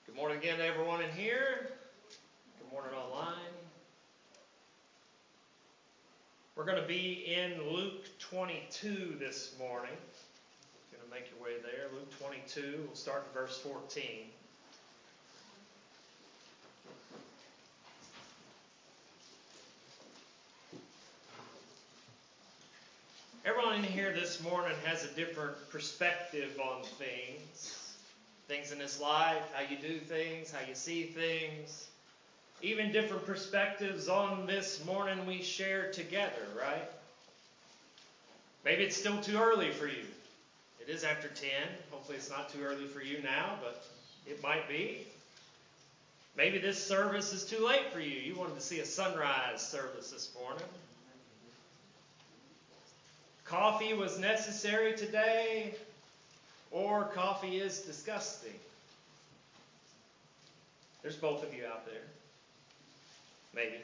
Good morning again to everyone in here. Good morning online. We're going to be in Luke 22 this morning. Going to make your way there. Luke 22. We'll start in verse 14. Everyone in here this morning has a different perspective on things. Things in this life, how you do things, how you see things. Even different perspectives on this morning we share together, right? Maybe it's still too early for you. It is after 10. Hopefully it's not too early for you now, but it might be. Maybe this service is too late for you. You wanted to see a sunrise service this morning. Coffee was necessary today, or coffee is disgusting. There's both of you out there. Maybe.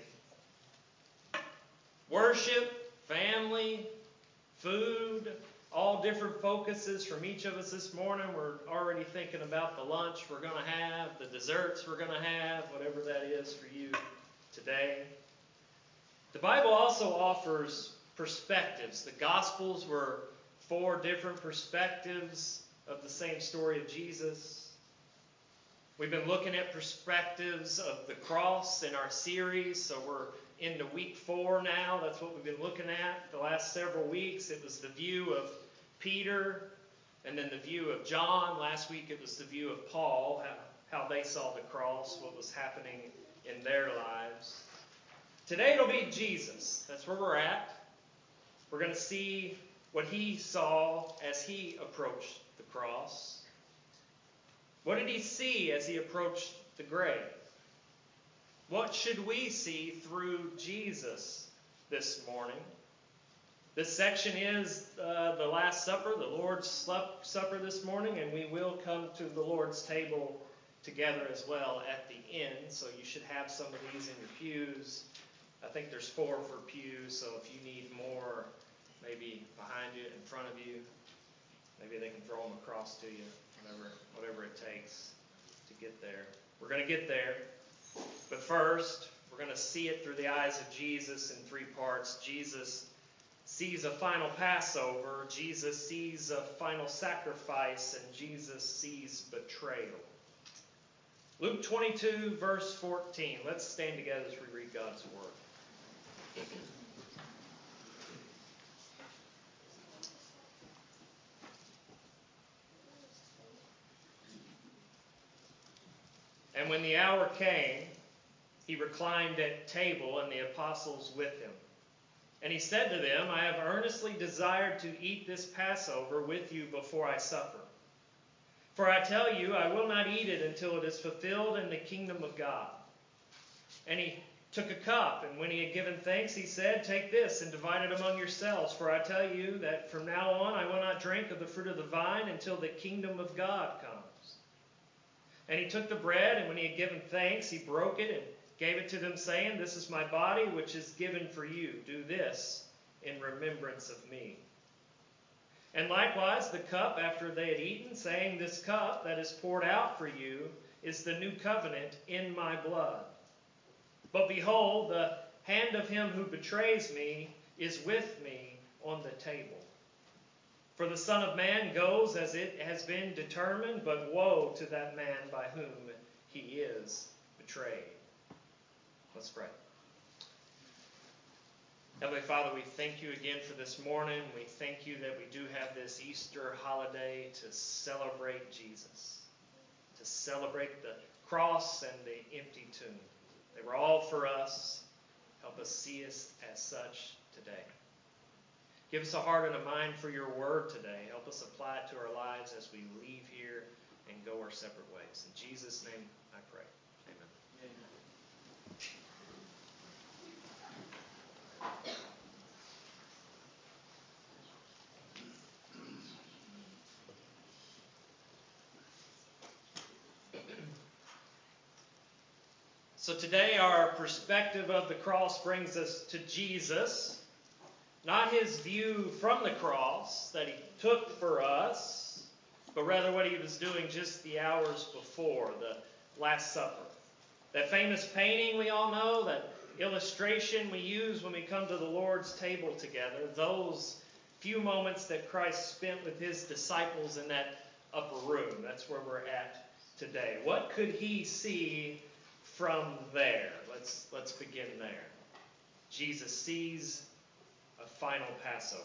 Worship, family, food, all different focuses from each of us this morning. We're already thinking about the lunch we're going to have, the desserts we're going to have, whatever that is for you today. The Bible also offers perspectives. The Gospels were 4 different perspectives of the same story of Jesus. We've been looking at perspectives of the cross in our series, so we're into week 4 now. That's what we've been looking at the last several weeks. It was the view of Peter, and then the view of John. Last week it was the view of Paul, how they saw the cross, what was happening in their lives. Today it'll be Jesus. That's where we're at. We're going to see what he saw as he approached the cross. What did he see as he approached the grave? What should we see through Jesus this morning? This section is the Last Supper, the Lord's Supper this morning, and we will come to the Lord's table together as well at the end. So you should have some of these in your pews. I think there's 4 for pews, so if you need more, maybe behind you, in front of you, maybe they can throw them across to you, whatever it takes to get there. We're going to get there, but first, we're going to see it through the eyes of Jesus in 3 parts. Jesus sees a final Passover, Jesus sees a final sacrifice, and Jesus sees betrayal. Luke 22, verse 14. Let's stand together as we read God's Word. And when the hour came, he reclined at table, and the apostles with him. And he said to them, I have earnestly desired to eat this Passover with you before I suffer. For I tell you, I will not eat it until it is fulfilled in the kingdom of God. And he took a cup, and when he had given thanks, he said, Take this and divide it among yourselves. For I tell you that from now on I will not drink of the fruit of the vine until the kingdom of God comes. And he took the bread, and when he had given thanks, he broke it and gave it to them, saying, This is my body, which is given for you. Do this in remembrance of me. And likewise the cup after they had eaten, saying, This cup that is poured out for you is the new covenant in my blood. But behold, the hand of him who betrays me is with me on the table. For the Son of Man goes as it has been determined, but woe to that man by whom he is betrayed. Let's pray. Heavenly Father, we thank you again for this morning. We thank you that we do have this Easter holiday to celebrate Jesus, to celebrate the cross and the empty tomb. They were all for us. Help us see us as such today. Give us a heart and a mind for your word today. Help us apply it to our lives as we leave here and go our separate ways. In Jesus' name I pray. Amen. So today our perspective of the cross brings us to Jesus. Not his view from the cross that he took for us, but rather what he was doing just the hours before, the Last Supper. That famous painting we all know, that illustration we use when we come to the Lord's table together, those few moments that Christ spent with his disciples in that upper room. That's where we're at today. What could he see from there? Let's begin there. Jesus sees a final Passover.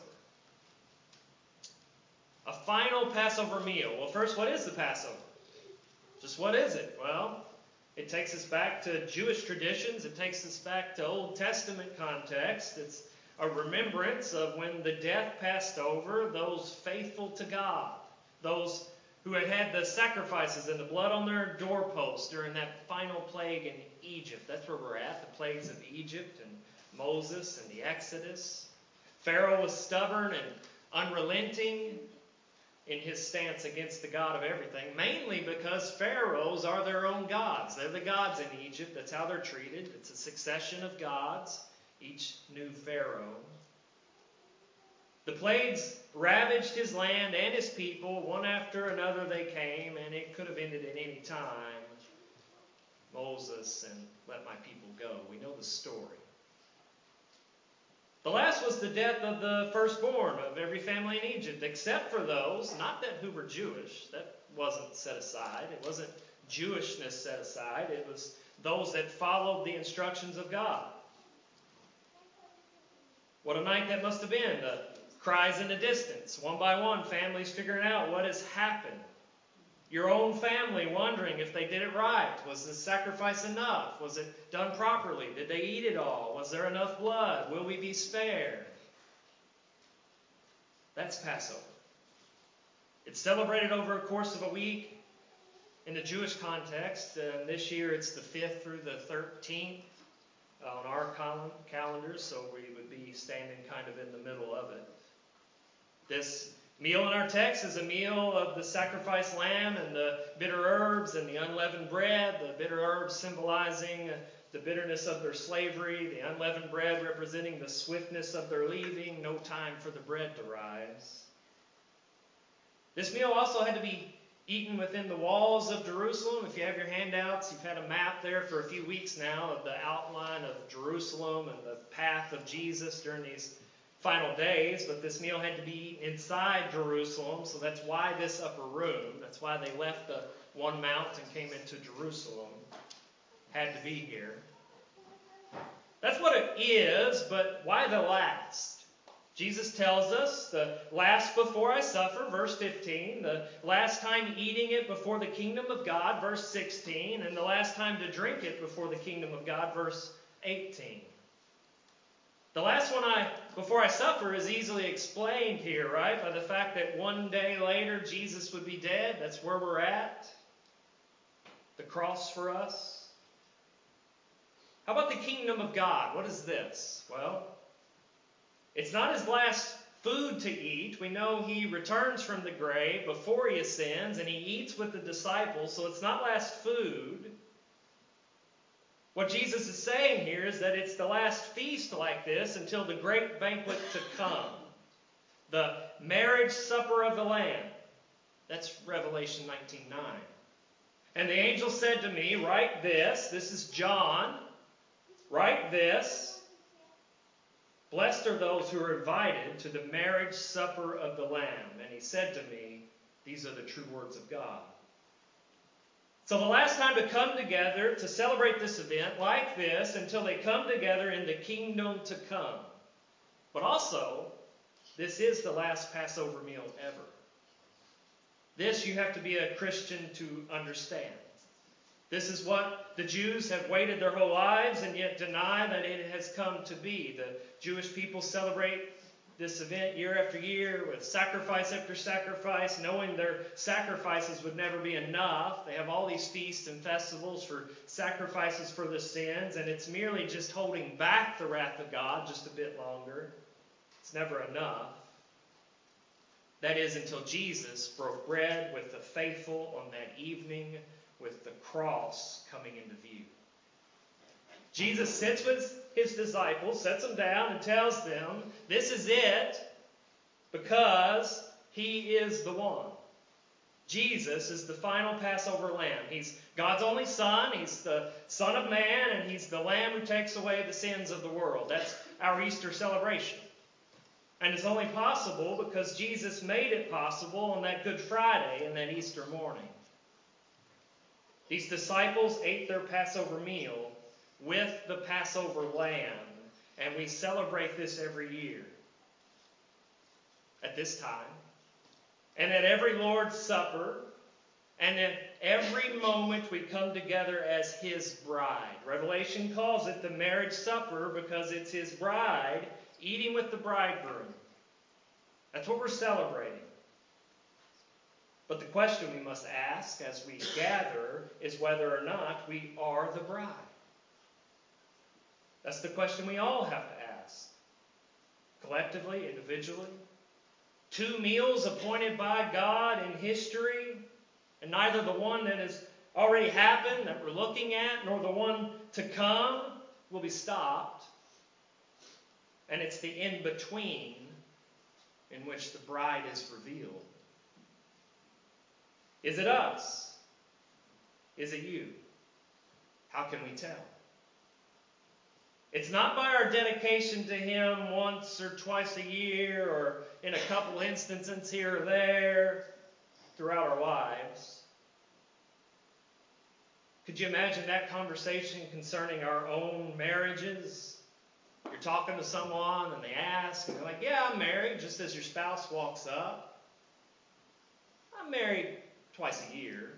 A final Passover meal. Well, first, what is the Passover? Just what is it? Well, it takes us back to Jewish traditions. It takes us back to Old Testament context. It's a remembrance of when the death passed over those faithful to God, those who had had the sacrifices and the blood on their doorposts during that final plague in Egypt. That's where we're at, the plagues of Egypt and Moses and the Exodus. Pharaoh was stubborn and unrelenting in his stance against the God of everything, mainly because pharaohs are their own gods. They're the gods in Egypt. That's how they're treated. It's a succession of gods, each new pharaoh. The plagues ravaged his land and his people. One after another they came, and it could have ended at any time. Moses and let my people go. We know the story. The last was the death of the firstborn of every family in Egypt, except for those, not that who were Jewish. That wasn't set aside. It wasn't Jewishness set aside. It was those that followed the instructions of God. What a night that must have been. The cries in the distance, one by one, families figuring out what has happened. Your own family wondering if they did it right. Was the sacrifice enough? Was it done properly? Did they eat it all? Was there enough blood? Will we be spared? That's Passover. It's celebrated over a course of a week in the Jewish context. This year it's the 5th through the 13th on our calendars, so we would be standing kind of in the middle of it. This meal in our text is a meal of the sacrificed lamb and the bitter herbs and the unleavened bread. The bitter herbs symbolizing the bitterness of their slavery. The unleavened bread representing the swiftness of their leaving. No time for the bread to rise. This meal also had to be eaten within the walls of Jerusalem. If you have your handouts, you've had a map there for a few weeks now of the outline of Jerusalem and the path of Jesus during these final days, but this meal had to be eaten inside Jerusalem, so that's why this upper room, that's why they left the one mount and came into Jerusalem, had to be here. That's what it is, but why the last? Jesus tells us the last before I suffer, verse 15, the last time eating it before the kingdom of God, verse 16, and the last time to drink it before the kingdom of God, verse 18. The last one before I suffer is easily explained here, right? By the fact that one day later Jesus would be dead. That's where we're at. The cross for us. How about the kingdom of God? What is this? Well, it's not his last food to eat. We know he returns from the grave before he ascends and he eats with the disciples, so it's not last food. What Jesus is saying here is that it's the last feast like this until the great banquet to come. The marriage supper of the Lamb. That's Revelation 19:9. And the angel said to me, write this is John, write this, blessed are those who are invited to the marriage supper of the Lamb. And he said to me, these are the true words of God. So the last time to come together to celebrate this event like this until they come together in the kingdom to come. But also, this is the last Passover meal ever. This you have to be a Christian to understand. This is what the Jews have waited their whole lives and yet deny that it has come to be. The Jewish people celebrate this event year after year with sacrifice after sacrifice, knowing their sacrifices would never be enough. They have all these feasts and festivals for sacrifices for the sins, and it's merely just holding back the wrath of God just a bit longer. It's never enough. That is until Jesus broke bread with the faithful on that evening with the cross coming into view. Jesus sits with his disciples, sets them down, and tells them, this is it, because he is the one. Jesus is the final Passover lamb. He's God's only Son. He's the Son of Man, and He's the Lamb who takes away the sins of the world. That's our Easter celebration. And it's only possible because Jesus made it possible on that Good Friday and that Easter morning. These disciples ate their Passover meal with the Passover lamb, and we celebrate this every year at this time. And at every Lord's Supper, and at every moment we come together as His bride. Revelation calls it the marriage supper because it's His bride eating with the bridegroom. That's what we're celebrating. But the question we must ask as we gather is whether or not we are the bride. That's the question we all have to ask. Collectively, individually. 2 meals appointed by God in history, and neither the one that has already happened that we're looking at, nor the one to come will be stopped. And it's the in-between in which the bride is revealed. Is it us? Is it you? How can we tell? It's not by our dedication to Him once or twice a year or in a couple instances here or there throughout our lives. Could you imagine that conversation concerning our own marriages? You're talking to someone and they ask, and they're like, yeah, I'm married, just as your spouse walks up. I'm married twice a year,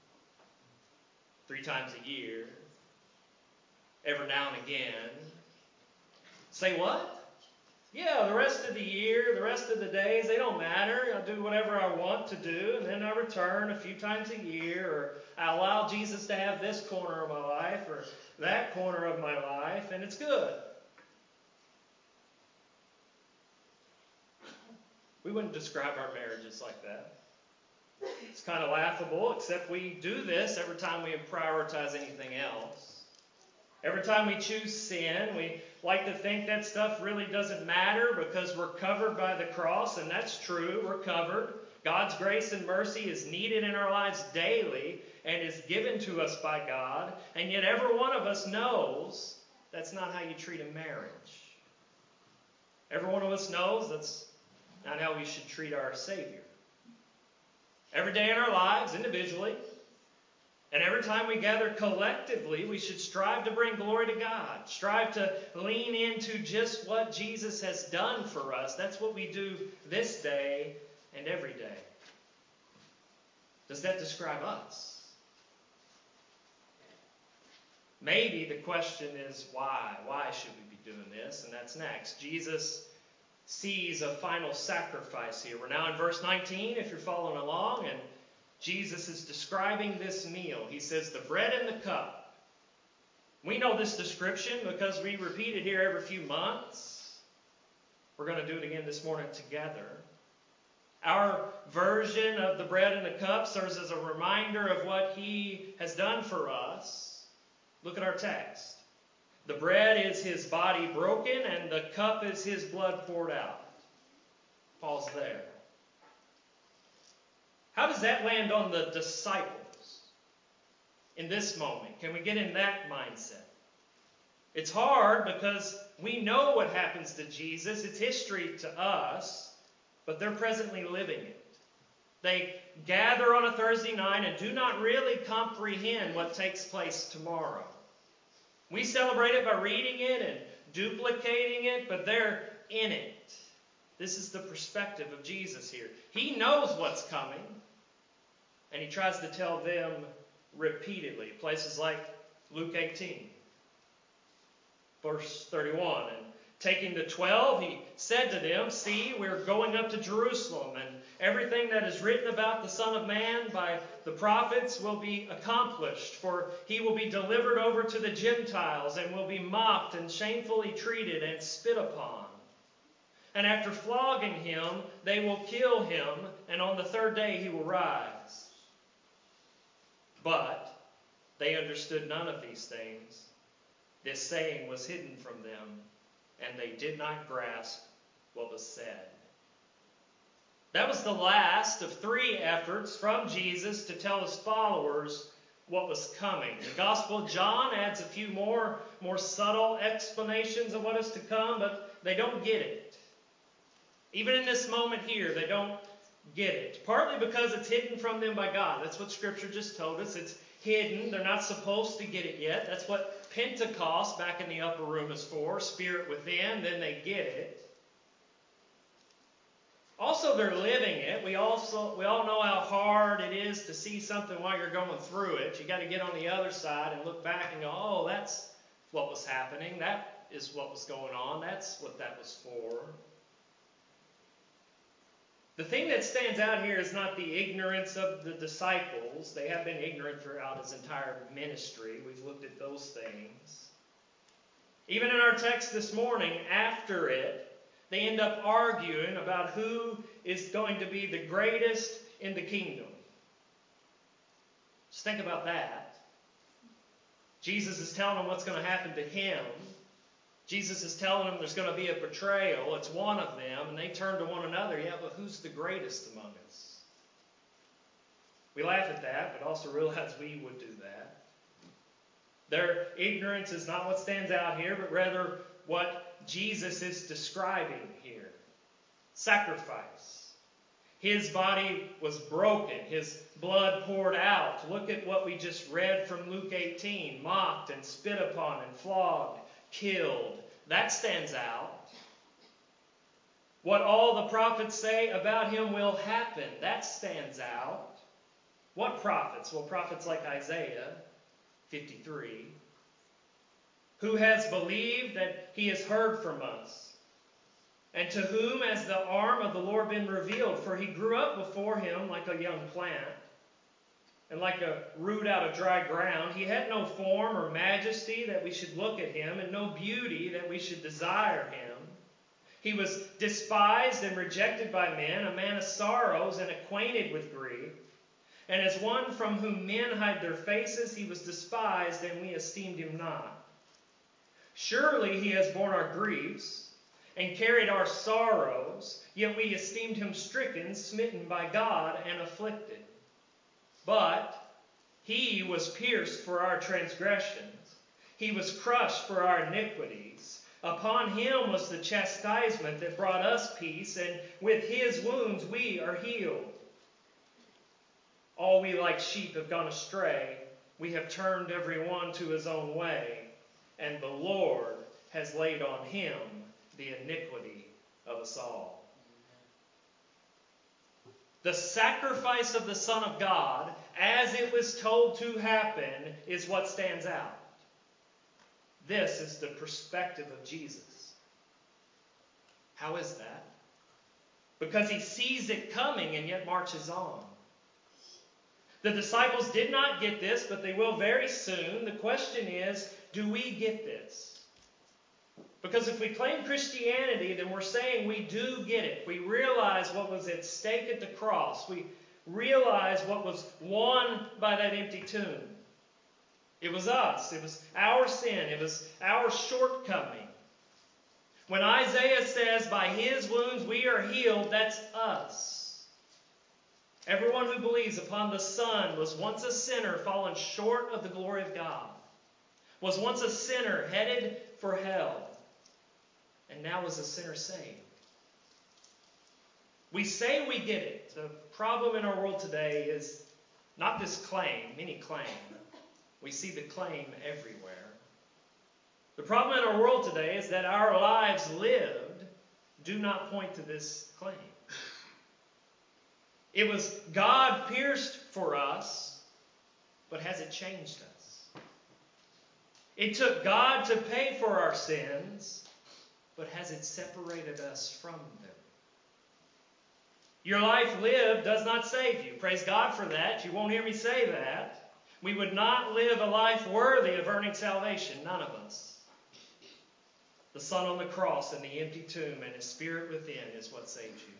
3 times a year, every now and again. Say what? Yeah, the rest of the year, the rest of the days, they don't matter. I do whatever I want to do, and then I return a few times a year, or I allow Jesus to have this corner of my life or that corner of my life, and it's good. We wouldn't describe our marriages like that. It's kind of laughable, except we do this every time we prioritize anything else. Every time we choose sin, we like to think that stuff really doesn't matter because we're covered by the cross, and that's true. We're covered. God's grace and mercy is needed in our lives daily and is given to us by God, and yet every one of us knows that's not how you treat a marriage. Every one of us knows that's not how we should treat our Savior. Every day in our lives, individually, and every time we gather collectively, we should strive to bring glory to God. Strive to lean into just what Jesus has done for us. That's what we do this day and every day. Does that describe us? Maybe the question is why? Why should we be doing this? And that's next. Jesus sees a final sacrifice here. We're now in verse 19, if you're following along, and Jesus is describing this meal. He says, the bread and the cup. We know this description because we repeat it here every few months. We're going to do it again this morning together. Our version of the bread and the cup serves as a reminder of what He has done for us. Look at our text. The bread is His body broken, and the cup is His blood poured out. Pause there. How does that land on the disciples in this moment? Can we get in that mindset? It's hard because we know what happens to Jesus. It's history to us, but they're presently living it. They gather on a Thursday night and do not really comprehend what takes place tomorrow. We celebrate it by reading it and duplicating it, but they're in it. This is the perspective of Jesus here. He knows what's coming, and He tries to tell them repeatedly. Places like Luke 18, verse 31. And taking the 12, He said to them, see, we're going up to Jerusalem, and everything that is written about the Son of Man by the prophets will be accomplished. For He will be delivered over to the Gentiles, and will be mocked and shamefully treated and spit upon. And after flogging Him, they will kill Him, and on the 3rd day He will rise. But they understood none of these things. This saying was hidden from them, and they did not grasp what was said. That was the last of 3 efforts from Jesus to tell his followers what was coming. The Gospel of John adds a few more subtle explanations of what is to come, but they don't get it. Even in this moment here, they don't get it. Partly because it's hidden from them by God. That's what Scripture just told us. It's hidden. They're not supposed to get it yet. That's what Pentecost back in the upper room is for. Spirit within, then they get it. Also, they're living it. We all know how hard it is to see something while you're going through it. You got to get on the other side and look back and go, oh, that's what was happening. That is what was going on. That's what that was for. The thing that stands out here is not the ignorance of the disciples. They have been ignorant throughout his entire ministry. We've looked at those things. Even in our text this morning, after it, they end up arguing about who is going to be the greatest in the kingdom. Just think about that. Jesus is telling them what's going to happen to him. Jesus is telling them there's going to be a betrayal. It's one of them. And they turn to one another. Yeah, but who's the greatest among us? We laugh at that, but also realize we would do that. Their ignorance is not what stands out here, but rather what Jesus is describing here. Sacrifice. His body was broken. His blood poured out. Look at what we just read from Luke 18. Mocked and spit upon and flogged, killed. That stands out. What all the prophets say about him will happen. That stands out. What prophets? Well, prophets like Isaiah 53. Who has believed that he has heard from us? And to whom has the arm of the Lord been revealed? For he grew up before him like a young plant, and like a root out of dry ground. He had no form or majesty that we should look at him, and no beauty that we should desire him. He was despised and rejected by men, a man of sorrows and acquainted with grief. And as one from whom men hide their faces, he was despised, and we esteemed him not. Surely he has borne our griefs and carried our sorrows, yet we esteemed him stricken, smitten by God, and afflicted. But he was pierced for our transgressions. He was crushed for our iniquities. Upon him was the chastisement that brought us peace, and with his wounds we are healed. All we like sheep have gone astray. We have turned every one to his own way. And the Lord has laid on him the iniquity of us all. The sacrifice of the Son of God, as it was told to happen, is what stands out. This is the perspective of Jesus. How is that? Because he sees it coming and yet marches on. The disciples did not get this, but they will very soon. The question is, do we get this? Because if we claim Christianity, then we're saying we do get it. We realize what was at stake at the cross. We realize what was won by that empty tomb. It was us. It was our sin. It was our shortcoming. When Isaiah says, by his wounds we are healed, that's us. Everyone who believes upon the Son was once a sinner fallen short of the glory of God. Was once a sinner headed for hell, and now is a sinner saved. We say we get it. The problem in our world today is not this claim, any claim. We see the claim everywhere. The problem in our world today is that our lives lived do not point to this claim. It was God pierced for us, but has it changed us? It took God to pay for our sins, but has it separated us from them? Your life lived does not save you. Praise God for that. You won't hear me say that. We would not live a life worthy of earning salvation. None of us. The Son on the cross and the empty tomb and his Spirit within is what saves you.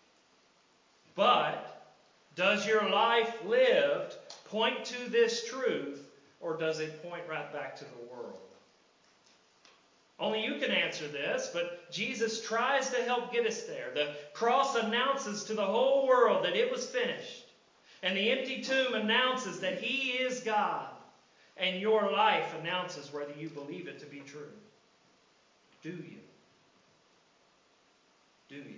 But does your life lived point to this truth, or does it point right back to the world? Only you can answer this, but Jesus tries to help get us there. The cross announces to the whole world that it was finished. And the empty tomb announces that He is God. And your life announces whether you believe it to be true. Do you? Do you?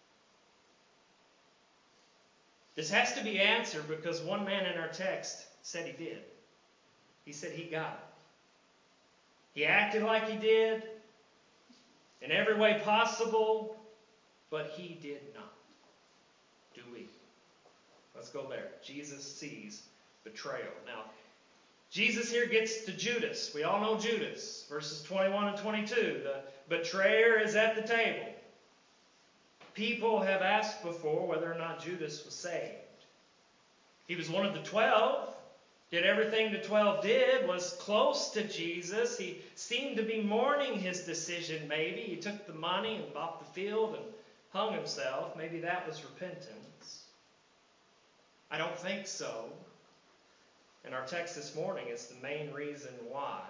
This has to be answered because one man in our text said he did. He said he got it. He acted like he did in every way possible, but he did not. Do we? Let's go there. Jesus sees betrayal. Now, Jesus here gets to Judas. We all know Judas. Verses 21 and 22. The betrayer is at the table. People have asked before whether or not Judas was saved. He was one of the 12. Did everything the 12 did, was close to Jesus. He seemed to be mourning his decision, maybe. He took the money and bought the field and hung himself. Maybe that was repentance. I don't think so. And our text this morning is the main reason why.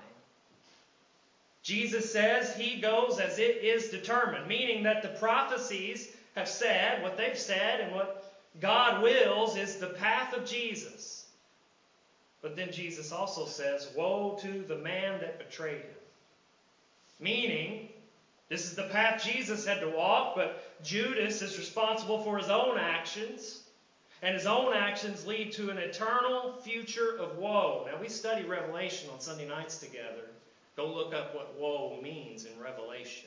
Jesus says he goes as it is determined, meaning that the prophecies have said what they've said, and what God wills is the path of Jesus. But then Jesus also says, woe to the man that betrayed him. Meaning, this is the path Jesus had to walk, but Judas is responsible for his own actions. And his own actions lead to an eternal future of woe. Now, we study Revelation on Sunday nights together. Go look up what woe means in Revelation.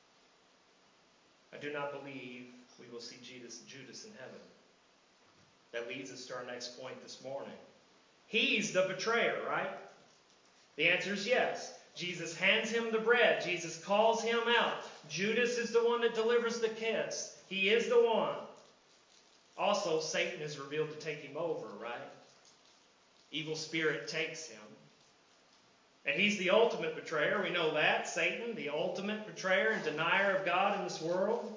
I do not believe we will see Judas in heaven. That leads us to our next point this morning. He's the betrayer, right? The answer is yes. Jesus hands him the bread. Jesus calls him out. Judas is the one that delivers the kiss. He is the one. Also, Satan is revealed to take him over, right? Evil spirit takes him. And he's the ultimate betrayer. We know that. Satan, the ultimate betrayer and denier of God in this world.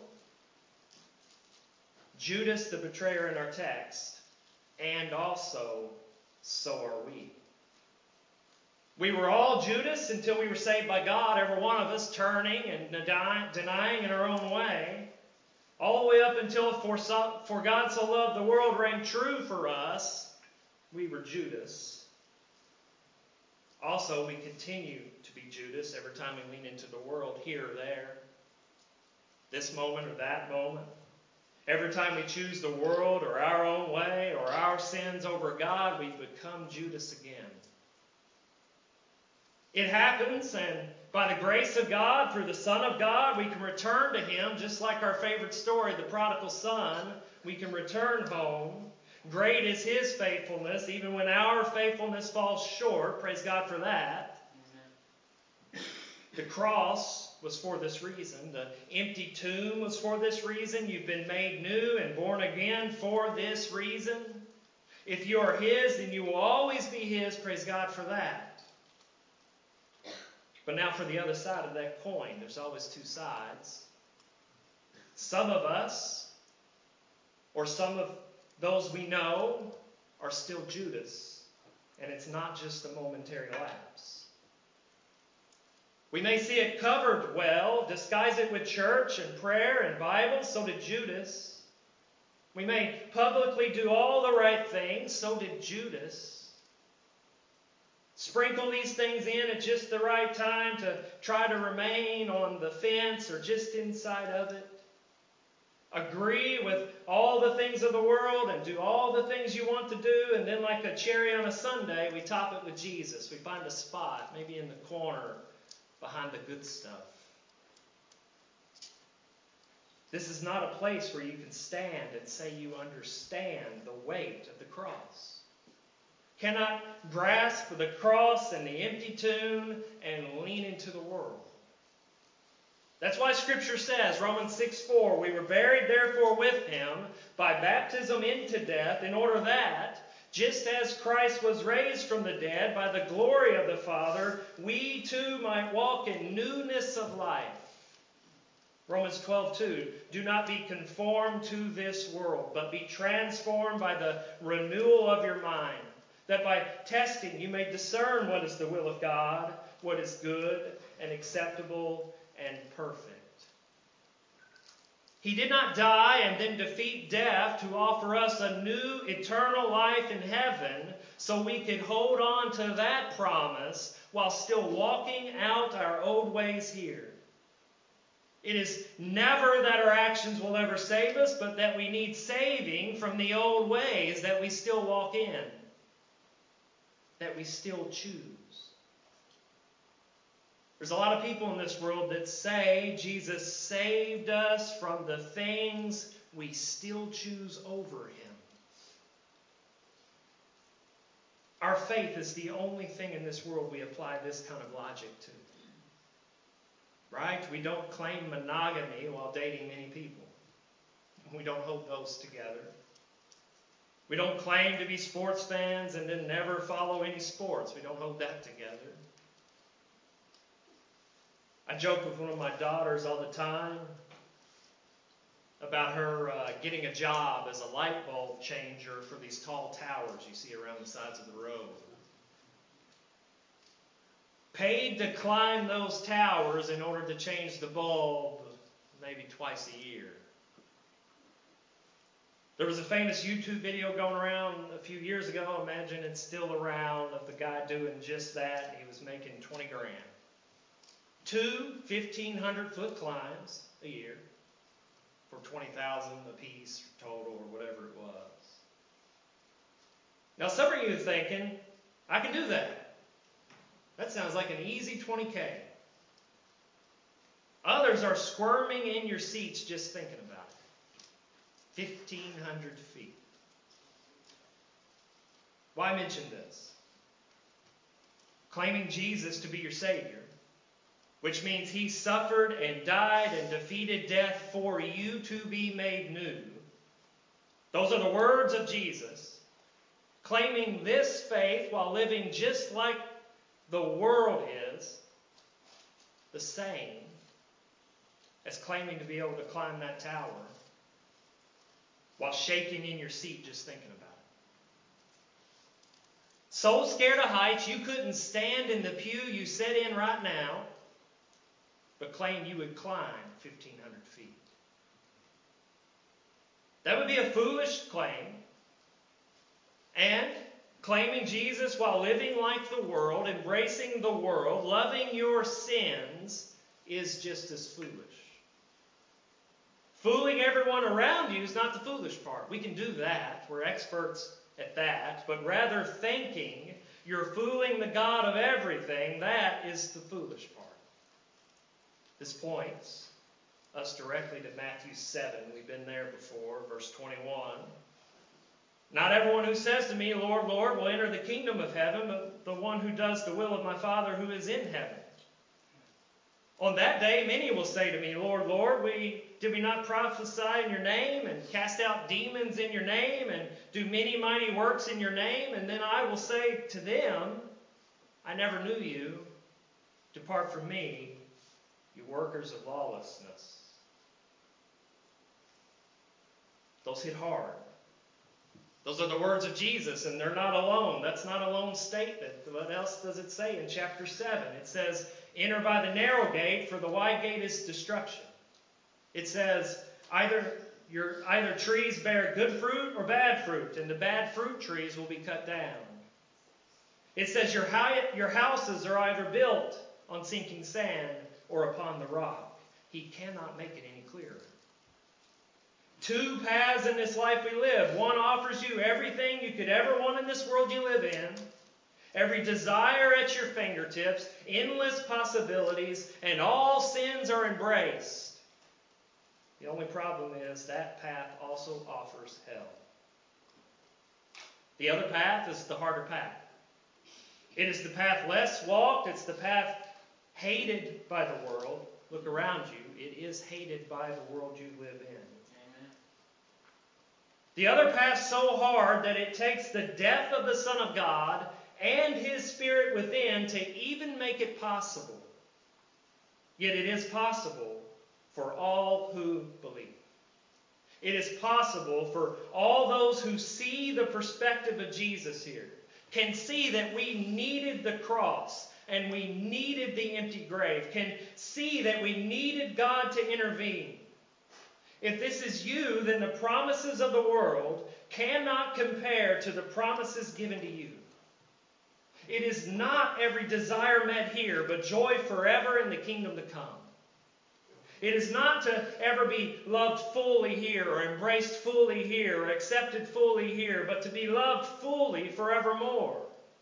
Judas, the betrayer in our text. And also, so are we. We were all Judas until we were saved by God, every one of us turning and denying in our own way. All the way up until for God so loved the world rang true for us. We were Judas. Also, we continue to be Judas every time we lean into the world, here or there. This moment or that moment. Every time we choose the world or our own way or our sins over God, we become Judas again. It happens, and by the grace of God, through the Son of God, we can return to Him, just like our favorite story, the prodigal son. We can return home. Great is His faithfulness, even when our faithfulness falls short. Praise God for that. Amen. The cross was for this reason. The empty tomb was for this reason. You've been made new and born again for this reason. If you are His, then you will always be His. Praise God for that. But now for the other side of that coin, there's always two sides. Some of us, or some of those we know, are still Judas. And it's not just a momentary lapse. We may see it covered well, disguise it with church and prayer and Bible, so did Judas. We may publicly do all the right things, so did Judas. Sprinkle these things in at just the right time to try to remain on the fence or just inside of it. Agree with all the things of the world and do all the things you want to do, and then like a cherry on a sundae, we top it with Jesus. We find a spot, maybe in the corner, behind the good stuff. This is not a place where you can stand and say you understand the weight of the cross. Cannot grasp the cross and the empty tomb and lean into the world. That's why Scripture says, Romans 6:4, we were buried therefore with Him by baptism into death, in order that, just as Christ was raised from the dead by the glory of the Father, we too might walk in newness of life. Romans 12:2, do not be conformed to this world, but be transformed by the renewal of your mind, that by testing you may discern what is the will of God, what is good and acceptable and perfect. He did not die and then defeat death to offer us a new eternal life in heaven so we could hold on to that promise while still walking out our old ways here. It is never that our actions will ever save us, but that we need saving from the old ways that we still walk in, that we still choose. There's a lot of people in this world that say Jesus saved us from the things we still choose over Him. Our faith is the only thing in this world we apply this kind of logic to. Right? We don't claim monogamy while dating many people. We don't hold those together. We don't claim to be sports fans and then never follow any sports. We don't hold that together. I joke with one of my daughters all the time about her getting a job as a light bulb changer for these tall towers you see around the sides of the road. Paid to climb those towers in order to change the bulb maybe twice a year. There was a famous YouTube video going around a few years ago, imagine it's still around, of the guy doing just that, and he was making 20 grand. 2 1,500-foot climbs a year for $20,000 a piece total or whatever it was. Now some of you are thinking, I can do that. That sounds like an easy 20K. Others are squirming in your seats just thinking about it. 1,500 feet. Why mention this? Claiming Jesus to be your Savior, which means He suffered and died and defeated death for you to be made new. Those are the words of Jesus. Claiming this faith while living just like the world is, the same as claiming to be able to climb that tower while shaking in your seat just thinking about it. So scared of heights you couldn't stand in the pew you sit in right now, but claim you would climb 1,500 feet. That would be a foolish claim. And claiming Jesus while living like the world, embracing the world, loving your sins, is just as foolish. Fooling everyone around you is not the foolish part. We can do that. We're experts at that. But rather thinking you're fooling the God of everything, that is the foolish part. This points us directly to Matthew 7. We've been there before, verse 21. Not everyone who says to me, Lord, Lord, will enter the kingdom of heaven, but the one who does the will of my Father who is in heaven. On that day, many will say to me, Lord, Lord, did we not prophesy in your name and cast out demons in your name and do many mighty works in your name? And then I will say to them, I never knew you. Depart from me, you workers of lawlessness. Those hit hard. Those are the words of Jesus, and they're not alone. That's not a lone statement. What else does it say in chapter 7? It says, enter by the narrow gate, for the wide gate is destruction. It says, either trees bear good fruit or bad fruit, and the bad fruit trees will be cut down. It says, your houses are either built on sinking sand or upon the rock. He cannot make it any clearer. 2 paths in this life we live. One offers you everything you could ever want in this world you live in. Every desire at your fingertips. Endless possibilities. And all sins are embraced. The only problem is that path also offers hell. The other path is the harder path. It is the path less walked. It's the path hated by the world. Look around you. It is hated by the world you live in. The other path so hard that it takes the death of the Son of God and His Spirit within to even make it possible. Yet it is possible for all who believe. It is possible for all those who see the perspective of Jesus here. can see that we needed the cross and we needed the empty grave, can see that we needed God to intervene. If this is you, then the promises of the world cannot compare to the promises given to you. It is not every desire met here, but joy forever in the kingdom to come. It is not to ever be loved fully here, or embraced fully here, or accepted fully here, but to be loved fully forevermore.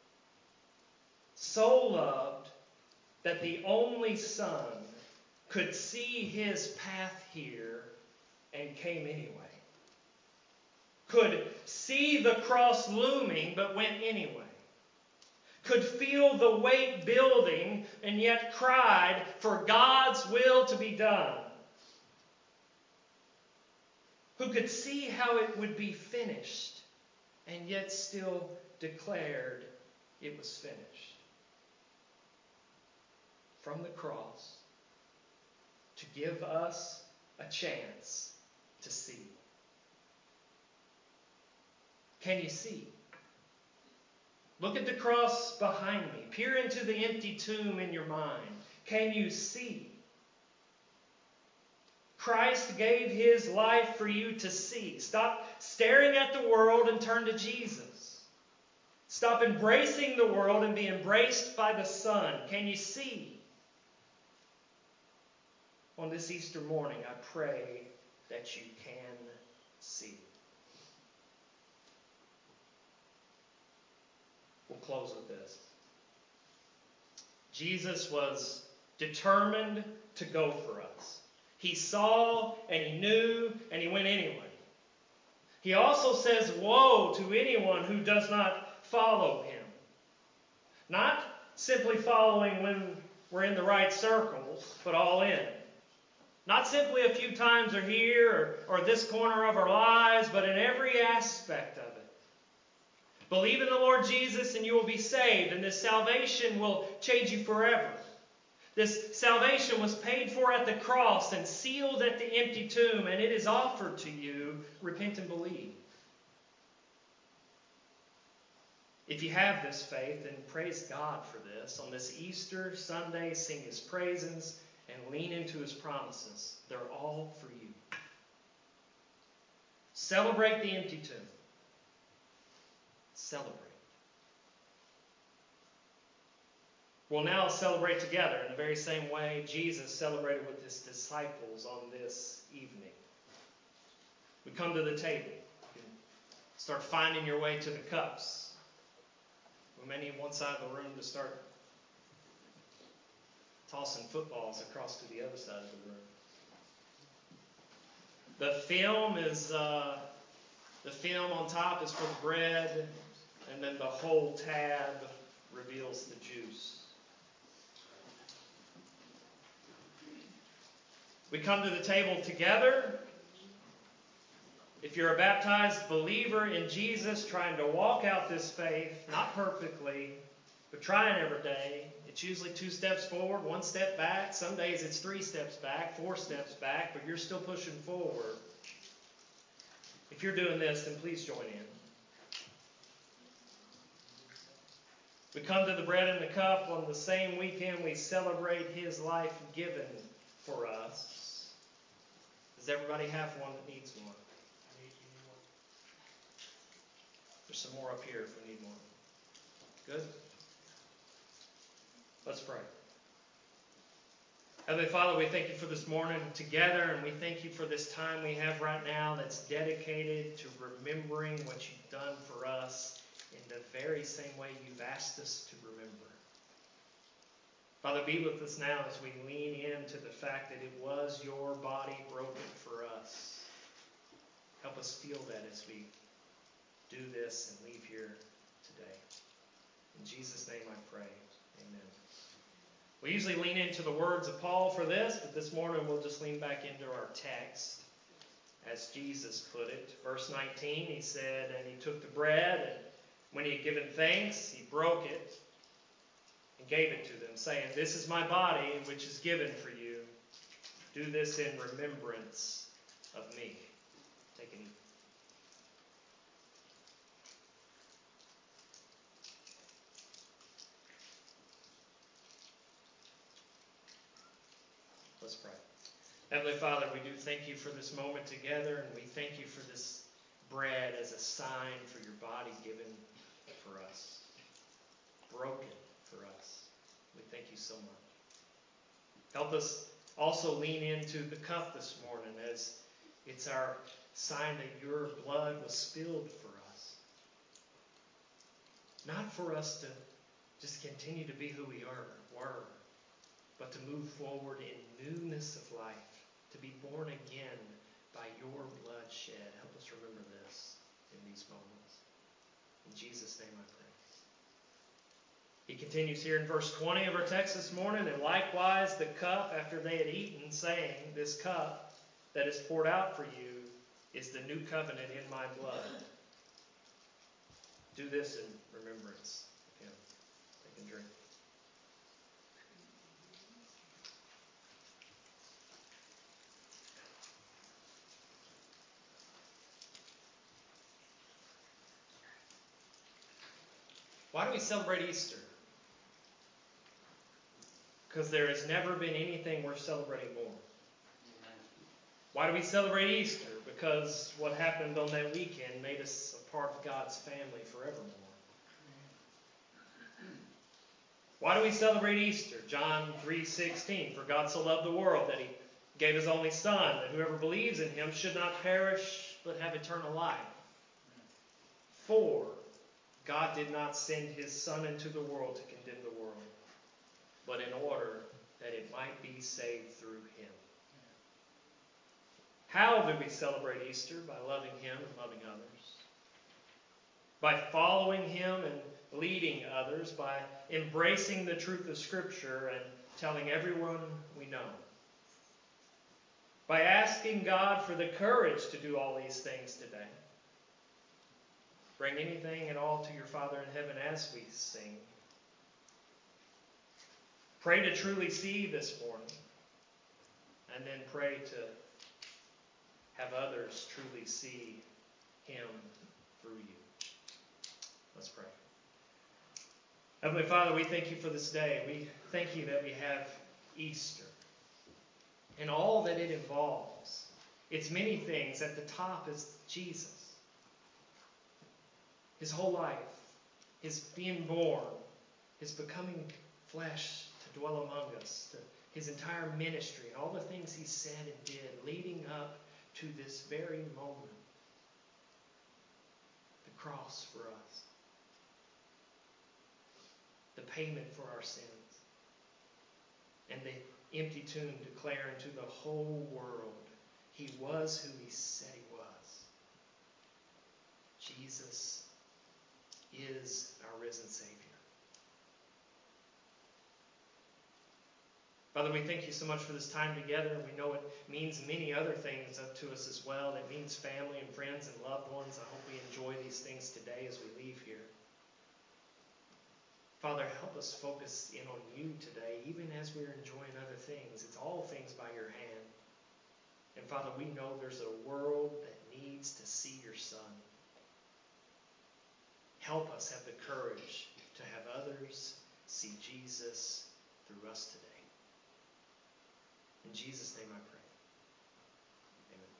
So loved that the only Son could see his path here and came anyway. Could see the cross looming, but went anyway. Could feel the weight building, and yet cried for God's will to be done. Who could see how it would be finished, and yet still declared it was finished. From the cross, to give us a chance to see. Can you see? Look at the cross behind me. Peer into the empty tomb in your mind. Can you see? Christ gave his life for you to see. Stop staring at the world and turn to Jesus. Stop embracing the world and be embraced by the Son. Can you see? On this Easter morning, I pray that you can see. We'll close with this. Jesus was determined to go for us. He saw and he knew and he went anyway. He also says, woe to anyone who does not follow him. Not simply following when we're in the right circles, but all in. Not simply a few times or here or this corner of our lives, but in every aspect of it. Believe in the Lord Jesus and you will be saved, and this salvation will change you forever. This salvation was paid for at the cross and sealed at the empty tomb, and it is offered to you. Repent and believe. If you have this faith, then praise God for this. On this Easter Sunday, sing his praises and lean into his promises. They're all for you. Celebrate the empty tomb. Celebrate. We'll now celebrate together in the very same way Jesus celebrated with his disciples on this evening. We come to the table. You can start finding your way to the cups. We may need one side of the room to start tossing footballs across to the other side of the room. The film on top is for the bread, and then the whole tab reveals the juice. We come to the table together. If you're a baptized believer in Jesus trying to walk out this faith, not perfectly, but trying every day, it's usually 2 steps forward, 1 step back. Some days it's 3 steps back, 4 steps back, but you're still pushing forward. If you're doing this, then please join in. We come to the bread and the cup on the same weekend we celebrate his life given for us. Does everybody have one that needs one? There's some more up here if we need one. Good? Let's pray. Heavenly Father, we thank you for this morning together, and we thank you for this time we have right now that's dedicated to remembering what you've done for us in the very same way you've asked us to remember. Father, be with us now as we lean into the fact that it was your body broken for us. Help us feel that as we do this and leave here today. In Jesus' name I pray. Amen. We usually lean into the words of Paul for this, but this morning we'll just lean back into our text as Jesus put it. Verse 19, he said, and he took the bread, and when he had given thanks, he broke it and gave it to them, saying, this is my body, which is given for you. Do this in remembrance of me. Take it easy. Let's pray. Heavenly Father, we do thank you for this moment together, and we thank you for this bread as a sign for your body given for us, broken for us. We thank you so much. Help us also lean into the cup this morning, as it's our sign that your blood was spilled for us. Not for us to just continue to be who we were, but to move forward in newness of life, to be born again by your blood shed. Help us remember this in these moments. In Jesus' name I pray. He continues here in verse 20 of our text this morning, and likewise the cup after they had eaten, saying, this cup that is poured out for you is the new covenant in my blood. Do this in remembrance of him. Take and drink. Why do we celebrate Easter? Because there has never been anything worth celebrating more. Why do we celebrate Easter? Because what happened on that weekend made us a part of God's family forevermore. Why do we celebrate Easter? John 3:16, for God so loved the world that he gave his only Son, that whoever believes in him should not perish but have eternal life. For God did not send his Son into the world to condemn the world, but in order that it might be saved through him. How do we celebrate Easter? By loving him and loving others. By following him and leading others. By embracing the truth of Scripture and telling everyone we know. By asking God for the courage to do all these things today. Bring anything at all to your Father in heaven as we sing. Pray to truly see this morning. And then pray to have others truly see him through you. Let's pray. Heavenly Father, we thank you for this day. We thank you that we have Easter and all that it involves. It's many things. At the top is Jesus. His whole life, his being born, his becoming flesh to dwell among us, his entire ministry, and all the things he said and did leading up to this very moment. The cross for us. The payment for our sins. And the empty tomb declaring to the whole world he was who he said he was. Jesus is our risen Savior. Father, we thank you so much for this time together. We know it means many other things to us as well. It means family and friends and loved ones. I hope we enjoy these things today as we leave here. Father, help us focus in on you today, even as we're enjoying other things. It's all things by your hand. And Father, we know there's a world that needs to see your Son. Help us have the courage to have others see Jesus through us today. In Jesus' name I pray. Amen.